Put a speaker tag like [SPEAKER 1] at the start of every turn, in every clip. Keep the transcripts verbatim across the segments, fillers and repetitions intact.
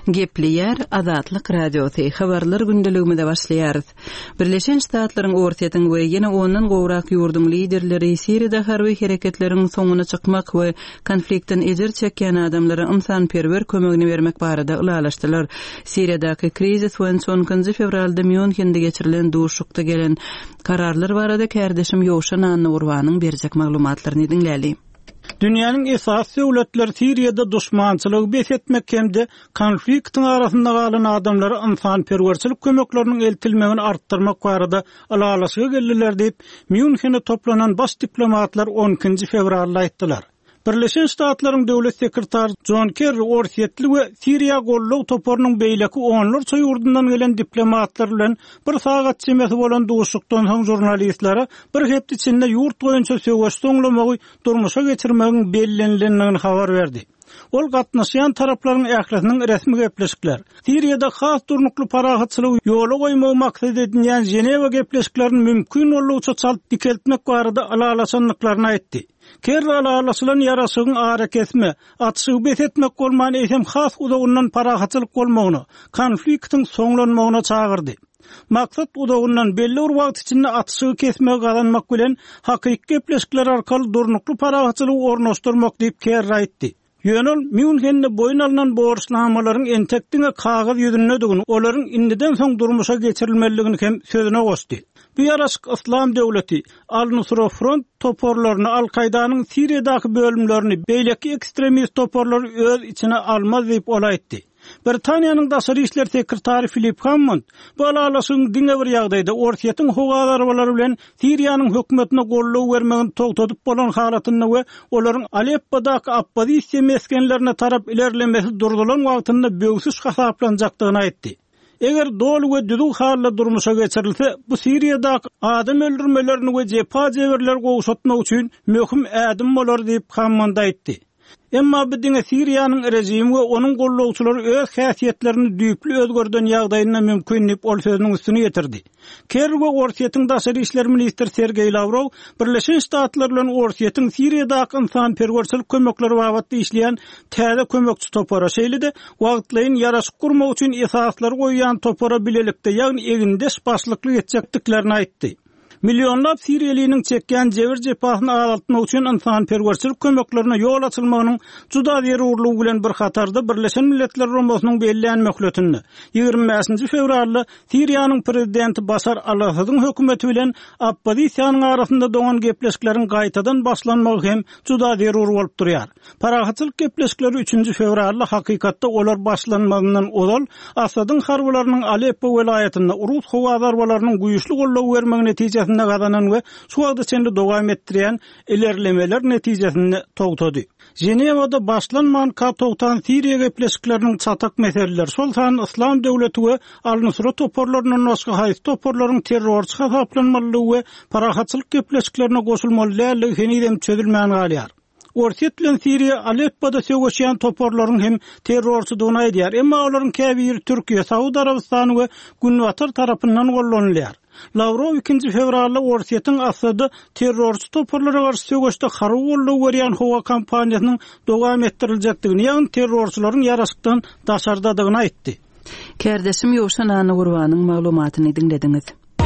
[SPEAKER 1] Gepli Azatlyk Radiosu habarlar gündeligimizde başlaýar. Birleşen Ştatlaryň ortaýatyň we ýene ondan gowrak ýurdun liderleri Siriýada harby hereketleriň soňuna çykmak we konflikten ejer çekýän adamlara ynsanperwer kömegini bermek barada ulalaşdylar. Siriýadaky krizis we sonuncu fevralda Münchende geçirilen duşukda gelen kararlar barada kärdeşim Ýowşan Annurwanyň berjek maglumatlaryny dinläli.
[SPEAKER 2] Dünýäniň esas döwletleri Siriýada duşmançylygy besletmek hemde konfliktiň arasynda galan adamlara ynsanperwerçilik kömekleriniň eltilmegini artdyrmak barada alalaşyga geldiler diýip Münchende toplanan baş diplomatlar onuncu fevralda aýtdylar. Birleşen Ştatlaryň döwlet sekretary John Kerry ortaýetli we Siriýa golluk toporunyň beýleki onlarça ýurdundan gelen diplomatlar bilen bir sagat çemesi bolan duşukdan soň jurnalistlere bir hepde içinde ýurt boýunça söwüş soňlamagy durmuşa geçirmegiň bellenlendigini habar berdi. Ol gatnaşýan taraplaryň ählisiniň resmi gepleşikler. Siriýada has durnukly parahatçylygy ýola goýmak maksat edilýän Ženewa gepleşiklerini mümkin bolýança çalt dikeltmek barada alalaşanlyklaryny aýtdy. Kerri alalaşylan ýaraşygyň ara kesme, atşygy besetmek bolman eýsem has udagynyň parahatçylyk bolmagyny, konfliktiň soňlanmagyna çagyrdy. Maksat udagynyň belli bir wagt içinde atşygy kesmege galanmak bilen hakyky gepleşikler arkaly durnukly parahatçylygy ornaşdyrmak diýip Kerri aýtdy. Ýönül Münchende boyun alınan borçlamalaryň entekdiňe kagaz ýüzünedigi, olaryň indiden soň durmuşa geçirilmeligini hem sözüne goşdy. Bu ýaraşyk İslam döwleti Al-Nusra Front toporlaryny Al-Kaidanyň Siriýadaky bölümlerini beýleki ekstremist toporlary öz içine almaz diýip olaýtdy. Britaniýanyň daşary işler sekretary Philip Hammond bu alalaşyň diňe bir ýagdaýda ortaýatyň hogadarbalary bilen Siriýanyň hökümetine golluk bermegini togtadyp bolan halatyny we olaryň Aleppo'daky oppozisiýa meskenlerine tarap ilerlemesi durdulan wagtynda böwsüz hasaplanjakdygyny aýtdy. Eger dolu we düdük halla durmuşa geçirilse, bu Siriýadaky adam öldürmelerini we jepa jeberler gowşatmak üçin möhüm ädim bolar diýip Hammond aýtdy. Emma bu diňe Siriýanyň rejimi we onuň gollawçylary öz häsiýetlerini düýpli özgörden ýagdaýyna mümkinlip ol sözüniň üstüne getirdi. Kerry we ortaýatyň daşary işler ministri Sergey Lavrov Birleşen Ştatlar bilen ortaýatyň Siriýadaky ynsanperwerçilik kömekleri babatda işleýän täze kömekçi topara şeýlede wagtlaýyn ýaraşyk gurmak üçin esaslary goýýan topara bilelikde ýagny egindeş başlykly etjekdiklerini aýtdy. Milyonlap Siriýaliniň çekýän jebir jepasyny azaltmak üçin ynsanperwerçilik kömeklerine ýol açylmagynyň juda zerurlygy bilen bir hatarda Birleşen Milletler Romasynyň bellilen möhletini ýygrimi beşinji fevralda Siriýanyň prezidenti Başar al-Asadyň hökümeti bilen oppozisiýanyň arasynda dogan gepleşikleriň gaýtadan başlanmagy hem juda zerur bolup durýar. Parahatçylyk gepleşikleri üçünji fevralda hakykatda olar başlanmagynyň ozal Asadyň harbalarynyň Aleppo welaýatynda Rus howadarwalarynyň güýçli golluk bermegi netijesinde gazanan we şu wagtda çende dowam etdirýän ilerlemeler netijesinde togtady. Ženewada başlanman ka togtan Siriýa gepleşikleriniň çatak meseleler şol san İslam döwleti we Al-Nusra toporlarynyň başga haýsy toporlaryň terrorçy hasaplanmalygy we parahatçylyk gepleşiklerine goşulmaly henidem çözülmän galýar. Ortaýat bilen Siriýa Aleppo'da söwüşýän toporlaryň hem terrorçylygyny aýdýar, emma olaryň käbir Türkiýe, Saudy Arabistany we Günwatar tarapyndan gollanylýar. Lavrov ikinji fevralda ortaýatyň Asady terrorçy toporlara garşy söwüşde harby golluk berýän howa kampaniýasynyň dowam etdiriljakdygyny, ýagny terrorçylaryň ýaraşykdan daşardadygyny aýtdy.
[SPEAKER 1] Kärdeşim Ýowşan Annurwanyň maglumatyny dinlediňiz.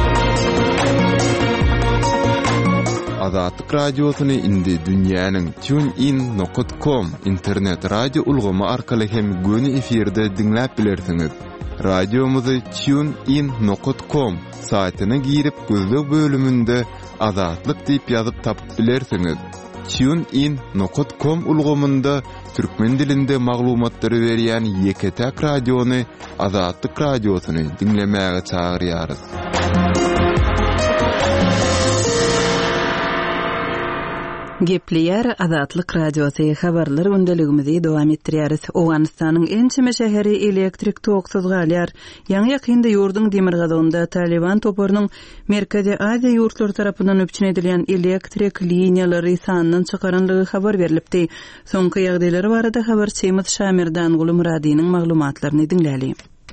[SPEAKER 3] Azatlyk radiosyny indi dünýäniň TuneIn nokta com internet radio ulgamy arkaly hem göni efirde dinläp bilersiňiz. Radiomuzy TuneIn nokta com saýtyna girip gözlük bölümünde Azatlyk diýip ýazyp tapyp bilersiňiz. TuneIn nokta com ulgamynda türkmen dilinde maglumatlary berýän ýeketäk radiony Azatlyk radiosyny dinlemäge çagyrýarys.
[SPEAKER 1] Gepli Azatlyk Radiosu habarlar gündeligimizi dowam etdirýäris. Owganystanyň ençeme şäheri elektrik toksuz galýar. Ýa-ni ýakynda ýurdun demirgazynda Taliban toporunyň Merkezi Aziýa ýurtlary tarapyndan öpçün edilýän elektrik liniýalary sanynyň çykaranlygy habar berilipdi. Soňky ýagdaýlar barada habarçymyz Şamirdan Gulumradynyň maglumatlaryny dinläli.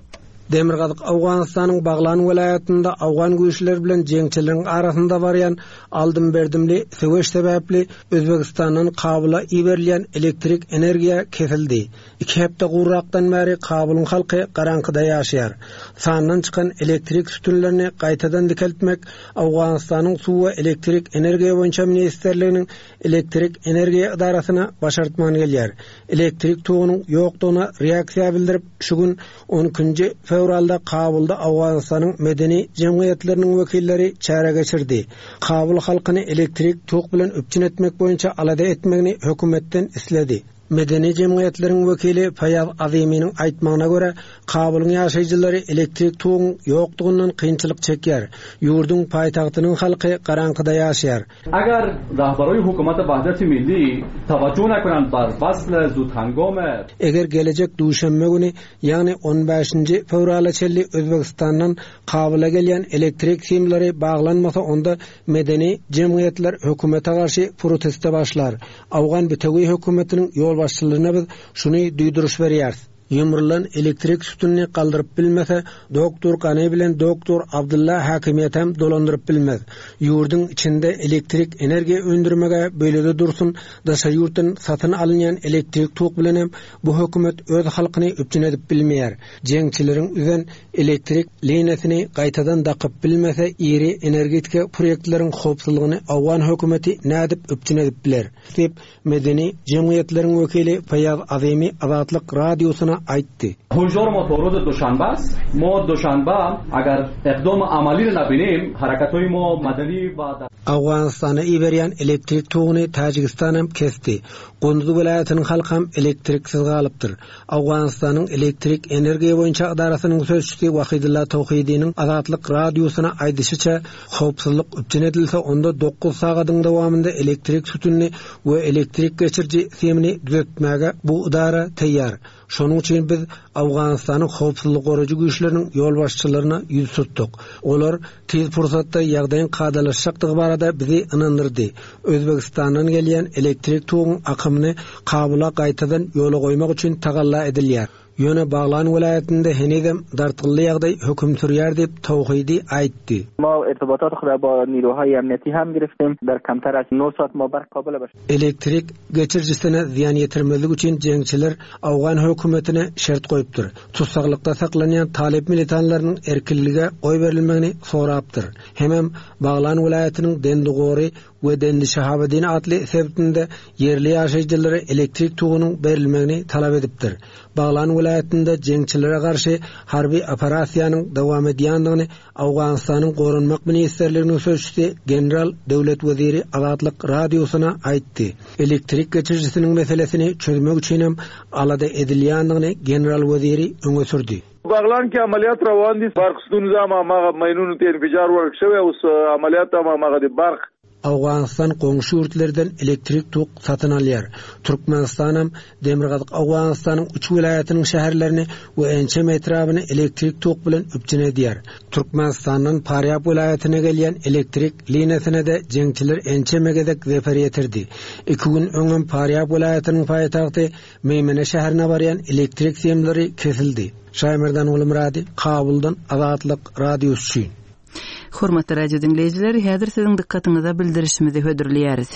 [SPEAKER 4] Demirgazyk Awganystanyň Baglan welaýatynda Awgan güýçleri bilen jeňçileriň arasynda barýan aldym berdimli söwüş sebäpli Özbegistanyň Kabyla iberilýän elektrik energiýa kesildi. iki hepde gurrakdan bäri Kabylyň halky garankyda ýaşaýar. Sandan çykan elektrik sütünlerini gaýtadan dikeltmek Awganystanyň suw we elektrik energiýa boýunça ministerliginiň elektrik energiýa idarasyna başartman gelýär. Elektrik tuğunyň ýokdugyna reaksiýa bildirip şu gün on üçinji fevralda Kabylda Awganystanyň medeni jemgyýetleriniň wekilleri çäre geçirdi. Kabyl halkyny elektrik tuğ bilen öpçün etmek boýunça alada etmegini hökümetden isledi. Medeni jemgyýetleriň wekili Fayaz Aziminiň aýtmagyna görä, Kabylyň ýaşaýjylary elektrik tuğunyň ýokdugyndan kynçylyk çekýär. Ýurdun paýtagtynyň halky garankyda ýaşaýar.
[SPEAKER 5] Agar rahbaroy hukumat Wahdati Milli tawajjuh nakanand bar fasl zudhangome
[SPEAKER 4] Eger gelecek duşanma güni ýagny on beşinji fevral çelli Özbegistandan Kabyla gelýän elektrik simleri baglanmasa onda medeni jemgyýetler hökümete garşy proteste başlar. Awgan Bütewi hökümetiniň ýol başçylygyna biz şuny duýduruş berýäris. Ýumrulan elektrik sütünni galdyryp bilmese, doktor Gany bilen doktor Abdulla hakimiýet hem dolandyryp bilmez. Ýurdun içinde elektrik energiýa öndürmege bölede dursun, daşa ýurtdan satyn alynýan elektrik tuğ bilen hem bu hökümet öz halkyny öpçün edip bilmeýär. Jeňçileriň üzen elektrik liniýasini gaýtadan dakyp bilmese, iri energetika proýektleriň howpsuzlygyny Awgan hökümeti nädip öpçün edip biler. Dep medeni jemgyýetleriň wekili Fayaz Azimi Azatlyk radiosuna aýtdy.
[SPEAKER 5] Hujur motoru da dushanba ast. Mo dushanba agar iqdam amali nabinim harakatoy mo madani va
[SPEAKER 4] Awganystana iberýän elektrik tuğuny Tajikistan hem kesdi. Gonduz welaýatynyň halky hem elektriksiz galypdyr. Awganystanyň elektrik energiýa boýunça idarasynyň sözçüsi Wahidulla Tawhidiň Azatlyk radiosuna aýdyşyça, howpsuzlyk öpçün edilse onda dokuz sagatyň dowamında elektrik sütünni we elektrik geçirji semini düzeltmäge bu idara teýýar. Şonuň üçin biz Awganystanyň howpsuzlyk goragy güýçleriniň ýol başçylaryna ýüz tutdyk. Olar tez fursatda ýagdaýyň kadalaşjakdygy barada bizi ynandyrdy. Özbegistandan gelýän elektrik tuğunyň akymyny Kabyla gaýtadan ýola goýmak üçin tagalla edilýär. Ýöne Baglan welaýatynda henegem dartgyly ýagdaý höküm sürýär dep Tawhidi aýtdy.
[SPEAKER 6] Ma irtibatat khura ba nirohay emniyeti hem giriftim. Der kamtar az nol saat mabar Kabyla baş.
[SPEAKER 4] Elektrik geçirjisine ziýan ýetirmezlik üçin jeňçiler Awgan hökümetine şert goýupdyr. Tutsaklikda saklanýan talep militanlarynyň erkinlige goý berilmegini sorapdyr. Hemem Baglan welaýatynyň Dendigory we Dendi Şahabedin atly sebitinde yerli ýaşaýjylary elektrik tuğunyň berilmegini talap edipdir. Baglan welaýatynda jeňçilere garşy harby operasiýanyň dowam edýändigini Awganystanyň gorunmak ministerliginiň sözçüsi general döwlet weziri Azatlyk radiosuna aýtdy. Elektrik geçirjisiniň meselesini çözmek üçin hem alada edilýändigini general weziri öňe sürdi.
[SPEAKER 7] Baglan ki ameliyat rawandi barqsdun zama ma maynun tenfijar work şewe us ameliyat ma ma gadi barq
[SPEAKER 4] Awganystan goňşy ýurtlardan elektrik tuğ satyn alýar. Türkmenistan hem Demirgazyk Awganystanyň üç welaýatynyň şäherlerini we ençem etrabyny elektrik tuğ bilen öpçün edýär. Türkmenistanyň Paryap welaýatyna gelýän elektrik liniýasyna da jeňçiler ençemegedek zefer ýetirdi. iki gün öňem Paryap welaýatynyň paýtagty Meýmene şäherine barýan elektrik semleri kesildi. Şaýmerdan Ulumradi, Kabyldan Azatlyk radiosu.
[SPEAKER 1] Hormatly radio dinleyijiler, häzir siziň dikkatiňize bildirişimizi hödürleýäris.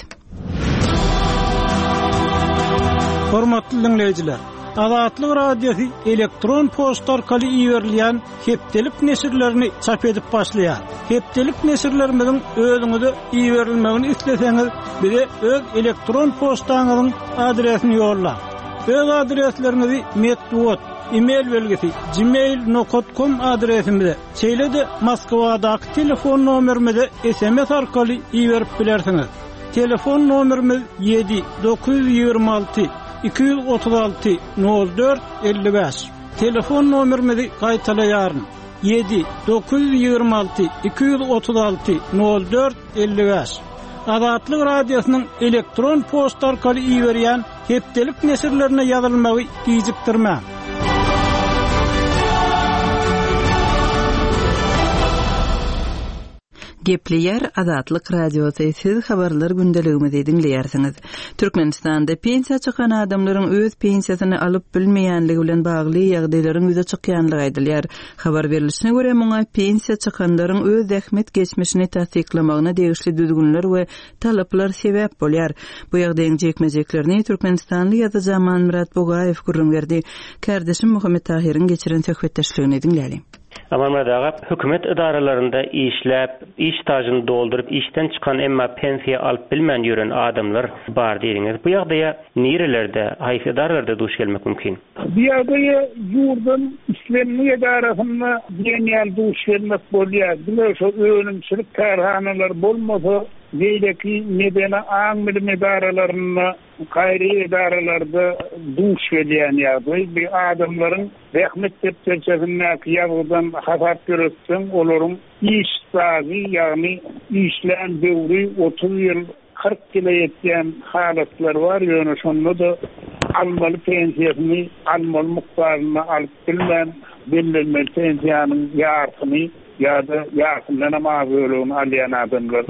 [SPEAKER 2] Hormatly dinleyijiler, Azatlyk radiosu elektron posta orkaly iýerilýän hepdelik nesirlerini çap edip başlaýar. Hepdelik nesirlerimiziň özüňize iýerilmegini isleseňiz, bize öz elektron postaňyzyň adresini ýolla. Öz adreslerinizi metwot e-mail belgesi gmail nokta com adresimizde, çeýlede Moskwadaky telefon nomerimize S M S arkaly iýerip bilersiňiz. Telefon nomerimiz yedi dokuz yüz ýigirme alty iki yüz otuz alty nol dört elli beş. Telefon nomerimizi gaýtalaýaryn. yedi dokuz yüz ýigirme alty iki yüz otuz alty nol dört elli beş. Azatlyk radiosynyň elektron posta arkaly iýerýän hepdelik nesirlerine ýazylmagy gijikdirmä.
[SPEAKER 1] Gepleyer Azatlyk Radiosu siz habarlar gündeligini dinleýärsiňiz. Türkmenistanda pensiýa çykan adamlaryň öz pensiýasyny alyp bilmeýänligi bilen bagly ýagdaýlaryň ýüze çykýanlygy aýdylýar. Habar berilişine görä muňa pensiýa çykanlaryň öz zähmet geçmişini tasdiklamagyna degişli düzgünler we talaplar sebäp bolýar. Bu ýagdaýyň jekmejeklerini Türkmenistanly ýazyjy Aman Murat Bogaýew gurrun berdi. Kardeşim Muhammed Tahiriň geçiren söhbetdeşligini dinleýäli.
[SPEAKER 8] Amanmadaga hökümet idaralarında işläp, iş stajyny doldurup işten çıkan emma pensiýa alyp bilmän ýören adamlar bar diýiniz. Bu ýagdaýa nerelerde, haýsy idaralarda duş gelmek mümkin?
[SPEAKER 9] Bu ýagdaýa ýurdun islemli idarasyna ýeňel duş gelmek bolýar. Diler şo öňümçilik karhanalar bolmasa, Beýleki medeni aň bilim idaralaryna, gaýry idaralarda duş gelýän ýagdaý, bir adamlaryň rahmet depterçesindäki ýagdaýdan hasap görüpdiň, olaryň iş stagy, ýagny işlän döwri otuz ýyl, kırk ýyla ýetýän halatlar bar. Ýöne şonda da almaly pensiýasyny, almaly mukdaryny alyp bilmän, bellemeli pensiýanyň ýartyny ýa-da ýakyndan ama bölügini alýan adamlar.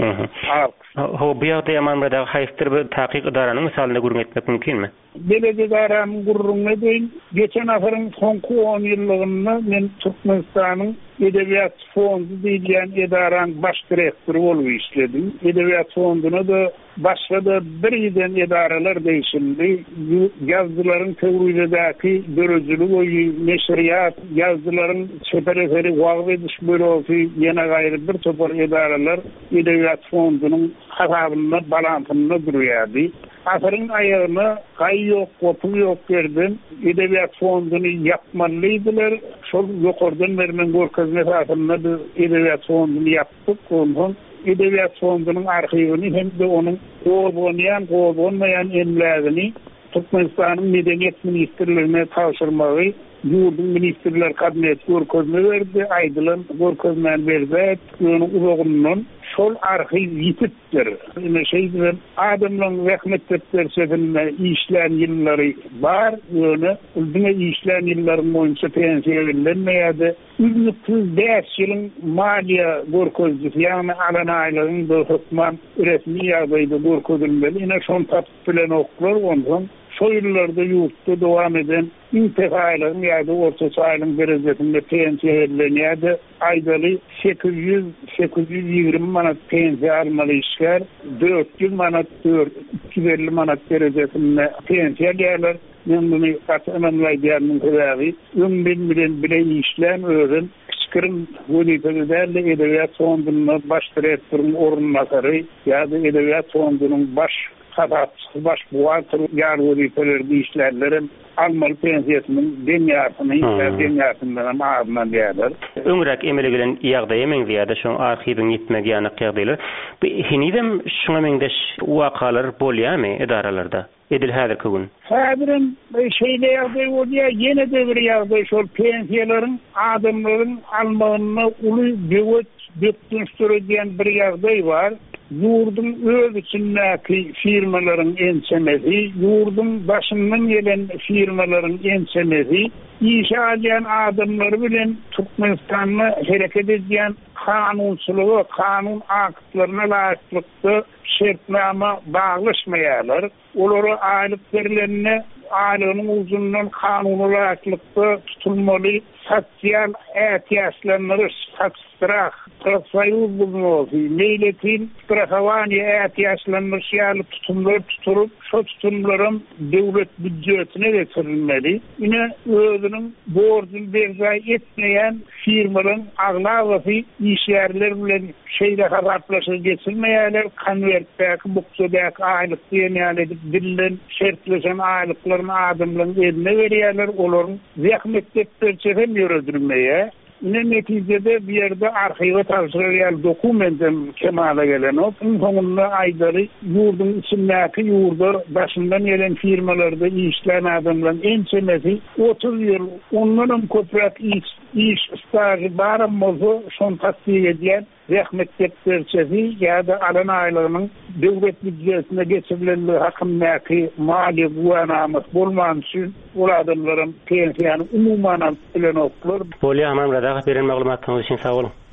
[SPEAKER 8] Ho, bu ýagdaýa Amanmada haýsy bir takyk idaranyň misalyna gurrun etmek mümkinmi?
[SPEAKER 9] Belediýe idaranyň gurrun edin. Geçen asyryň soňky on ýyllygyny men Türkmenistanyň Edebiýat fondu diýilýän idaraň baş direktory bolup işledim. Edebiýat fonduna da başga da bir ýydan idaralar değişildi. Ýazgylaryň töwrüdäki dörejili boýy neşriýat, ýazgylaryň çepereferi wagt ediş bölegi, ýene gaýry bir topar idaralar Edebiýat fondunyň hasabyna balantyny durýardy. Asyryň aýagyna gaý ýok, gopuy ýok berdim. Edebiýat fonduny ýapmalydylar. Şol ýokardan berilen görkezmek asyrynda Edebiýat fonduny ýapdyk. Ondan Edebiýat fondunyň arhiwini hem de onuň goýulmaýan, goýulmaýan emlägini Türkmenistanyň Medeniýet ministrligine tapşyrmagy ýurdun ministrler kabineti görkezme berdi. Aýdylan görkezmän berdi. Ýöne uzagundan şol arhiw ýitipdir. Ine şeýle adamlaryň rahmet depterçesinde işlän ýyllary bar. Ýöne ulduňa işlän ýyllaryň boýunça pensiýa verilmedi. üç yüz beş ýylyň maliýa görkezjisi, ýagny alan aýlaryň da hökman resmi ýagdaýda görkezilmeli. Ine şon tatyp bilen oklar ondan şo ýyllarda ýurtda dowam eden intifaýlaryň ýa-da orta saýlyň derejesinde pensiýa verilýär. Aýdaly sekiz yüz sekiz yüz ýygrimi manat pensiýa almaly işler, dört yüz manat, iki yüz elli manat derejesinde pensiýa alýarlar. Men bunu katmanlaýdýarmyň sebäbi, ömrüm bilen bilen işlän ören kiçikirin wezifelerle Edebiýat fondunyň baş direktoryň ornunasary ýa-da Edebiýat fondunyň baş hasapçysy, baş buhalter ýar wezifelerde işlerlerin almaly pensiýasynyň denýasyny, denýasyndan aýrylman diýerler.
[SPEAKER 8] Öňrek emele gelen ýagdaýa meň diýerde şoň arhiwiň ýitmegi ýany ýagdaýlar. Hinidem şoňa meňdeş wakalar bolýarmy idaralarda? Edil häzirki gün.
[SPEAKER 9] Häzirin şeýle ýagdaý bolýar, ýene de bir ýagdaý şol pensiýalaryň adamlaryň almagyna uly döwlet depterçilen bir ýagdaý bar. Ýurdun öz içindäki firmalaryň ençemesi, ýurdun başyndan gelen firmalaryň ençemesi, iş alýan adamlar bilen Türkmenistanyň hereket edýän kanunçylygy, kanun aktlaryna laýyklykda şertnama baglaşmaýarlar. Olary aýlyk berilenine aýlygynyň uzundan kanuny laýyklykda tutulmaly sosial ähtiýaçlarny satsyraq profesyonel bulmagy, meýletin strahowaniýa ähtiýaçlarny şeýle tutumlar tuturup, şo tutumlarym döwlet büdjetine getirilmeli. Ine özüniň borjyny berjay etmeýän firmalaryň aglawy işgärler bilen şeýle haraplaşyp geçirmeýärler, konwertdäki bukçadäki aýlyk diýen edip dillen şertleşen aýlyklaryny adamlaryň eline berýärler, olaryň zähmet depterçesi ýöredilmeýär. Ne neticede bir yerde arhive tapşyrýan dokumentim kemale gelen o. Onunla aýdary ýurdun içindäki ýurda başyndan gelen firmalarda işlän adamlaryň ençemesi otuz ýyl ondan köprek iş iş stajy barmyzy şon tasdiq edýän rahmet depterçesi ýa-da alan aýlygynyň döwlet büdjetine geçirilenligi hakyndaky mali guwanamat bolman üçin ol adamlaryň pensiýany umumyň bilen oklar.
[SPEAKER 8] Bolýar, Aman Murat, beren maglumatyňyz üçin sag bolun.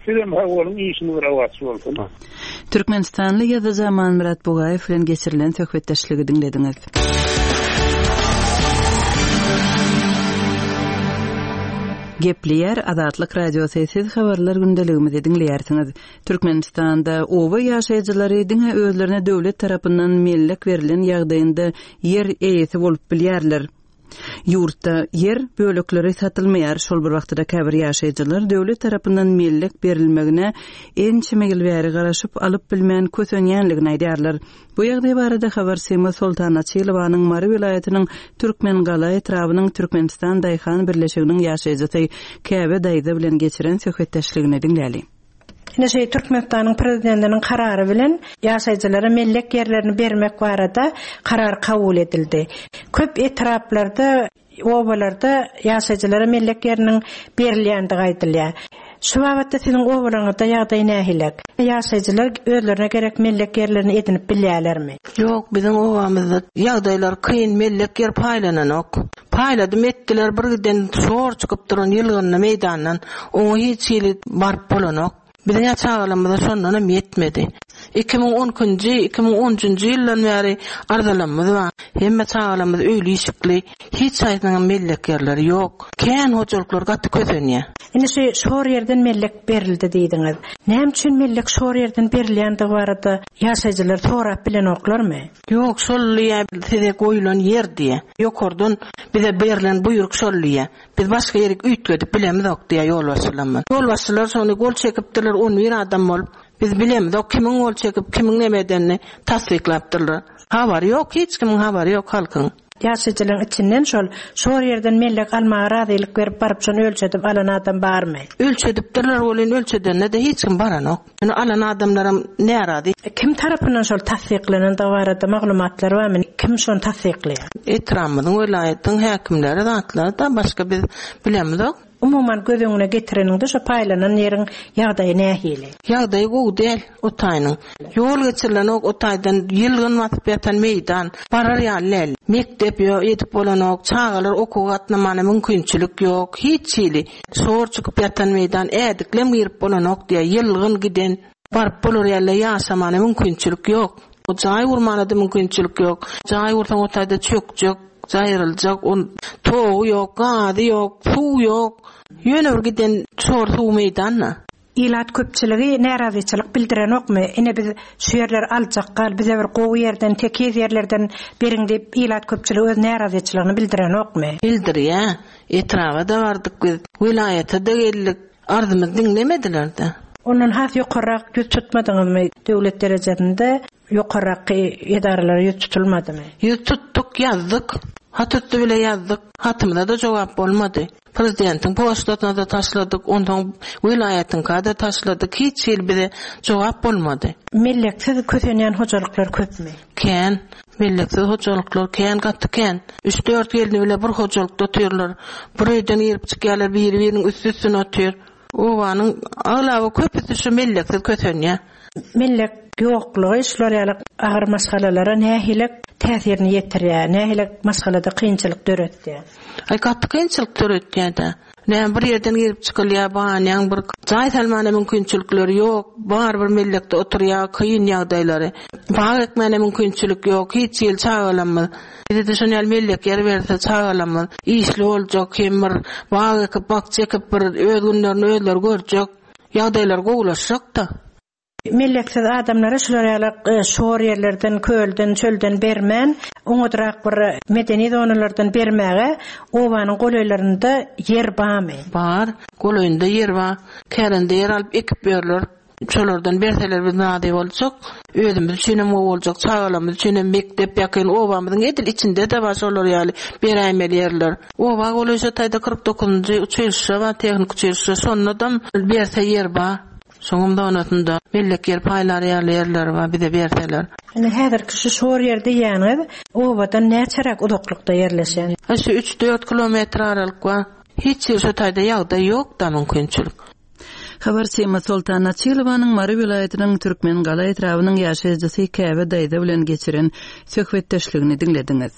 [SPEAKER 9] Birem hawalyň işini rawatçy bolsun.
[SPEAKER 1] Türkmenistanly ýa-da Zaman Murat Bugayew bilen geçirilen söhbetdeşligi dinlediňiz. Gepleyer Azatlyk radiosyny siz habarlar gündeligimizi dinleýärsiňiz. Türkmenistanda owa ýaşaýjylary diňe özlerine döwlet tarapyndan mellek berilen ýagdaýynda yer eýesi bolup bilýärler. Yurtda yer bölekleri satylmaýar. Şol bir wagtda käbir ýaşaýjylar döwlet tarapyndan mellek berilmegine ençe megilbäri garaşyp alyp bilmän kösenýänligini aýdýarlar. Bu ýagdaý barada habar Sema Sultana Çylywanyň Mary vilayatynyň Türkmen gala etrawynyň Türkmenistan daýhan birleşiginiň ýaşaýjysy Käbe daýda bilen geçiren söhbetdeşligini dinläli.
[SPEAKER 10] Näşe Türkmenistanyň prezidentiniň karary bilen ýaşaýjylara mellek ýerlerini bermek barada karar kabul edildi. Köp etraplarda, obalarda ýaşaýjylara mellek ýeriniň berilýändigi aýdylýar. Şu wagtda seniň obalaňyzda ýagdaý nähilek? Ýaşaýjylar özlerine gerek mellek ýerlerini edinip bilýärlermi?
[SPEAKER 11] Ýok, biziň obamyzda ýagdaýlar kyn, mellek ýer paýlananok. Paýladym etdiler, birden şor çykyp duran ýylgyny meýdandan, oňa hiç ýeli barp bolanok. Biziň ýaşaýalarymyzda şondan yetmedi. iki ming on-njy iki ming onunçy ýyldan bäri arzalanmaz var. Hemme çağalarymyz öýle işikli, hiç saýdyň mellek ýerleri ýok. Kän hojalyklar gaty kösenýär.
[SPEAKER 10] Indi şu şor ýerden mellek berildi diýdiňiz. Näme üçin mellek şor ýerden berilýändigi barada ýaşaýjylar sorap bilen oklarmy?
[SPEAKER 11] Ýok, şol ýer size goýulan ýer diýe. Ýokordun bize berilen buýruk şol ýer. Biz başga ýere üýtgedip bilemiz ok diýe ýol başlanma. Ýol başlar şonu gol çekipdiler, on bir adam bolup biz bilemiz ok kimiň gol çekip kimiň nemedenini tasdiklapdylar. Habar ýok, hiç kimiň habary ýok halkyň.
[SPEAKER 10] Ýaşaýjylaryň içinden şol şor ýerden mellek almaga razylyk berip baryp şonu ölçedip alan adam barmy?
[SPEAKER 11] Ölçedipdiler, bolan ölçedende de hiç kim baran ok. Ýani alan adamlarym närazy?
[SPEAKER 10] Kim tarapyndan şol tasdiklenen da barada maglumatlar barmy? Kim şonu tasdiklýar?
[SPEAKER 11] Etramyň welaýatyň häkimleri zatlar da başga biz bilemiz ok.
[SPEAKER 10] Umuman gözüňe getireninde şu paýlanan ýeriň ýagdaýy nähili?
[SPEAKER 11] Ýagdaýy gowy däl, otaýnyň. Ýol geçirilen ok otaýdan ýylgyn watyp ýatan meýdan, barar ýaly. Mektep ýok, edip bolan ok, çağalar okuw gatnamany mümkinçilik ýok, hiç ýeli. Şor çykyp ýatan meýdan, ädiklem girip bolan ok diýe ýylgyn giden, baryp bolar ýaly ýaşamany mümkinçilik ýok. O jaý urmana da mümkinçilik ýok. Jaý urtaň otaýda çökjek, jaýryljak, on toğu ýok, gady ýok, suw ýok. Ýöne bir giden şor suw meýdanna.
[SPEAKER 10] Ilat köpçiligi närazyçylyk bildiren okmy? Ine biz şu ýerler aljak gal, bize bir gowy ýerden, tekez ýerlerden beriň diýip ilat köpçiligi öz närazyçylygyny bildiren okmy?
[SPEAKER 11] Bildirýär. Etrawa da bardyk biz. Wilayata da geldik. Arzymyzy dinlemediler-de.
[SPEAKER 10] Ondan has ýokarrak ýüz tutmadyňyzmy döwlet derejesinde? Ýokarrak edaralar ýüz tutulmadymy?
[SPEAKER 11] Ýüz tuttuk, ýazdyk. Hatutda bile ýazdyk. Hatymda da jogap bolmady. Prezidentiň postatyna da taşladyk, ondan wilayatyň kada taşladyk, hiç ýel bize jogap bolmady.
[SPEAKER 10] Melleksiz kösenýän hojalyklar köpmi?
[SPEAKER 11] Kän, melleksiz hojalyklar kän gatdy kän. üç dört ýelini bile bir hojalykda oturýarlar. Bir ýerden ýerip çykýarlar, biri-biriniň üst-üstüne oturýar. Owanyň aglawy köpüsi şu melleksiz kösenýär.
[SPEAKER 10] Mellek ýoklugy şolar ýaly agyr masalalara nähilek täsirini ýetirýär, nähilek masalada kynçylyk döretdi.
[SPEAKER 11] Ay gatty kynçylyk döretdi. Näme bir ýerden girip çykylýar, baňaň bir jaý salmana mümkinçilikleri ýok, bar bir mellekde oturýar, kyn ýagdaýlary. Baň ekmene mümkinçilik ýok, hiç ýel çağalanmaz. Bize de şonýal mellek ýer berse çağalanmaz. Işli boljak, kim bir baň ekip bak çekip bir öz günlerini özler görjek. Ýagdaýlar gowlaşjak da.
[SPEAKER 10] Melleksiz adamlara şolar ýaly şor ýerlerden, kölden, çölden bermän, oňadyrak bir medeni zonalardan bermäge owanyň goýlarynda yer barmy?
[SPEAKER 11] Bar, goýlarynda yer bar. Kärende yer alyp ekip berler. Şolardan berseler biz nady boljak, özümiz üçin hem boljak, çağalarymyz üçin hem mektep ýakyn owamyzyň edil içinde de bar şolar ýaly beräýmeli ýerler. Owa goýlaşa taýda kırk dokuzunçy uçuşa we tehnik uçuşa sonnadan berse yer bar. Soňumda onatynda mellek yer paýlary ýerler we bize berseler.
[SPEAKER 10] Ene häzirki şu şor ýerde ýanyz, owadan näçerek uzaklykda ýerleşen?
[SPEAKER 11] Şu üç dört kilometr aralyk we hiç ýer taýda ýagdaý ýok da mümkinçilik.
[SPEAKER 1] Habar Sema Sultana Çylywanyň Mary vilayatynyň Türkmen gala etrawynyň ýaşaýjysy Käbe daýda bilen geçiren söhbetdeşligini dinlediňiz.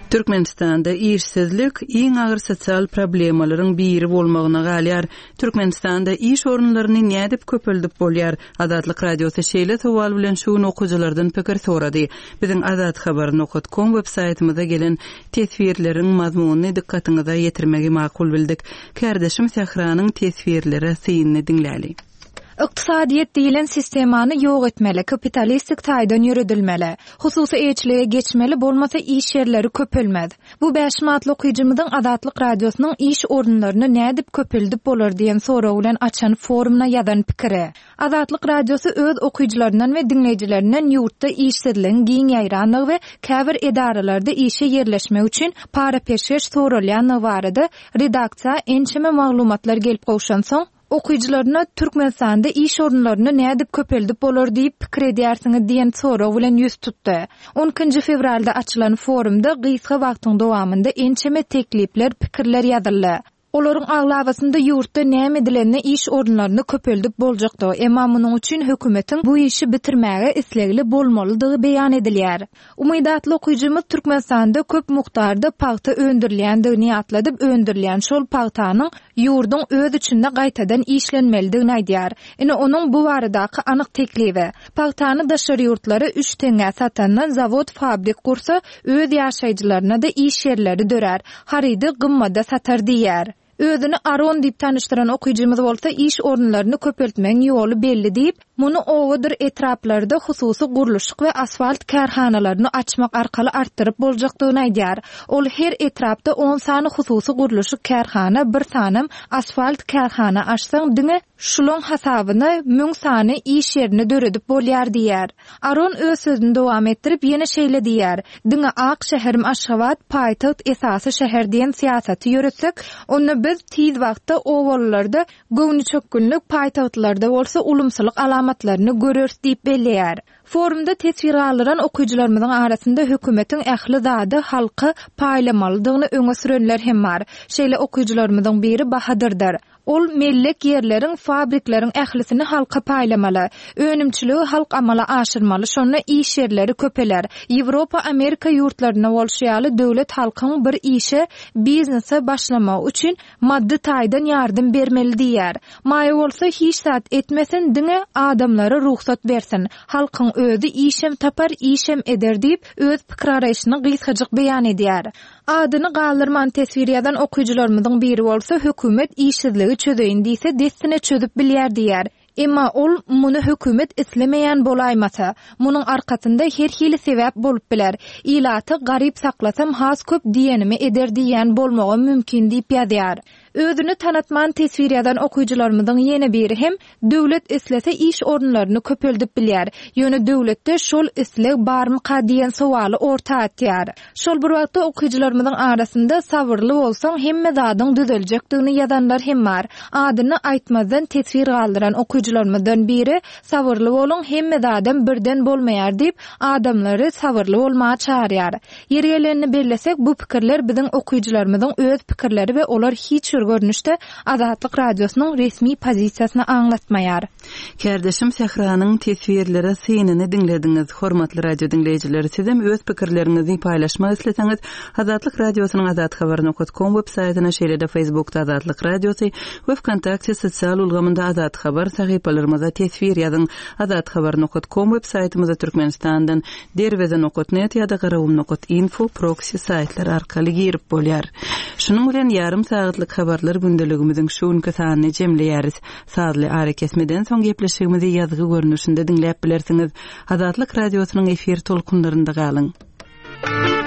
[SPEAKER 1] Türkmenistanda işsizlik iň agyr sosial problemalaryň biri bolmagyna galýar. Türkmenistanda iş orunlaryny nädip köpeldip bolýar? Azatlyk radiosu şeýle sowal bilen şuny okuwçylardan pikir sorady. Biziň azat habar nokta com web saytymyza gelen tesvirleriň mazmunyny dikkatiňize ýetirmegi makul bildik. Kärdeşim Sahranyň tesvirleri synyny dinläli.
[SPEAKER 12] Iqtisadiyyat diýilen sistemany ýok etmeli, kapitalistik taýdan ýürüdilmeli, hususy eýçiliğe geçmeli, bolmasa iş ýerleri köpelmez. Bu beş matly okuyjymyzyň Azatlyk radiosynyň iş orunlaryny nädip köpeldip bolar diýen soraw bilen açan forumna ýazan pikiri. Azatlyk radiosy öz okuyjylaryndan we dinleýijilerinden ýurtda işsizligiň giň ýaýranlygy we käbir edaralarda işe ýerleşmek üçin para peşkeş soralýany barada redaksiýa ençeme maglumatlar gelip gowşan soň okuyjylaryna Türkmenistanda iş orunlaryny nädip köpeldip bolar diýip pikir edýärsiňiz diýen soraw bilen ýüz tutdy. on ikinji fevralda açylan forumda gysga wagtyň dowamında ençeme teklipler, pikirler ýazyldy. Olaryň aglabasynda ýurtda näme edilenini iş orunlaryny köpeldip boljakdy. Emma munyň üçin hökümetiň bu işi bitirmäge islegli bolmalydygy beýan edilýär. Umydatly okuyjymyz Türkmenistanda köp mukdarda paýta öndürilýändigini ýatladyp, öndürilýän şol paýtanyň ýurduň öz içinde gaýtadan işlenmelidigini aýdýar. Ine onuň bu baradaky anyk teklibi paýtany daşary ýurtlary üç teňe satandan zawod, fabrik kursa öz ýaşaýjylaryna da iş ýerleri dörer. Harydy gymmada satar diýär. Özüni Aron diýip tanıştyran okuyjymyz bolsa iş orunlaryny köpeltmeň ýoly belli diýip, muny owadyr etraplarda hususy guruluşyk we asfalt kärhanalaryny açmak arkaly artdyryp boljakdygyny aýdýar. Ol her etrapda on sany hususy guruluşyk kärhana, bir sanym asfalt kärhana açsaň diňe şuloň hasabyna müň sany iş ýerini döredip bolýar diýär. Aron öz sözüni dowam etdirip ýene şeýle diýär. Diňe Ak şäherim Aşgabat paýtaht esasy şäher diýen siýasaty ýüretsek, onu biz tiz wagtda owallarda göwni çökgünlük paýtahtlarda bolsa ulumsylyk alamatlaryny görürs diýip belleýär. Forumda tesvir alynan okuyjylarymyzyň arasynda hökümetiň ähli zady halky paýlamalydygyny öňe sürenler hem bar. Şeýle okuyjylarymyzyň biri Bahadyrdyr. Ol mellek yerleriň, fabrikleriň ählisini halka paýlamaly, önümçiligi halk amala aşyrmaly, şonda iş yerleri köpeler. Ýewropa, Amerika ýurtlaryna bolşýaly döwlet halkyň bir işe, biznese başlamak üçin maddi taýdan ýardym bermeli diýär. Maýa bolsa hiç zat etmesin, diňe adamlara ruhsat bersin. Halkyň özü işem tapar, işem eder diýip öz pikir araýşyny gysgaçyk beýan edýär. Adyny galdyrman tesvirýadan okuyjylarymyzyň biri bolsa hökümet işsizligi çözeýin diýse destine çözüp bilýär diýär. Emma ol muny hökümet islemeýän bolaýmasa, munyň arkasynda her hili sebäp bolup biler. Ilaty garyp saklasam has köp diýenimi eder diýen bolmagy mümkin diýip ýazýar. Özüni tanatman tesvirýadan okuyjylarymyzyň ýene biri hem döwlet islese iş orunlaryny köpeldip bilýär. Ýöne döwletde şol isleg barmy diýen sowaly orta atýar. Şol bir wagtda okuyjylarymyzyň arasynda sabırly bolsaň hemme zadyň düzeljekdigini ýazanlar hem bar. Adyny aýtmazdan tesvir galdyran okuyjylarymyzdan biri sabırly boluň hemme zadym birden bolmaýar diýip adamlary sabırly bolmagy çağırýar. Ýerlerini bellesek bu pikirler biziň okuyjylarymyzyň öz pikirleri we olar hiç görnüşde Azatlyk radiosynyň resmi pozisiýasyny aňlatmaýar.
[SPEAKER 1] Kärdeşim Sahranyň tesvirleri synyny dinlediňiz. Hormatly radio dinleýijileri, sizem öz pikirleriňizi paýlaşmak isleseňiz, Azatlyk radiosynyň azat habar nokta com web saýtyna şeýle-de Facebookda Azatlyk radiosy we WKontakte sosial ulgamynda Azat habar sahypalarymyza tesvir ýazyň. Azat habar nokta com web saýtymyza Türkmenistandan derweze nokta net ýa-da garawum nokta info proxy saýtlar arkaly girip bolýar. Şunuň bilen ýarym saatlyk habarlar gündeligimiziň şuňky sanyny jemleýäris. Saatly ara kesmeden soň gepleşigimizi ýazgy görnüşinde dinläp bilersiňiz. Azatlyk radiosynyň efir tolkunlarynda galyň.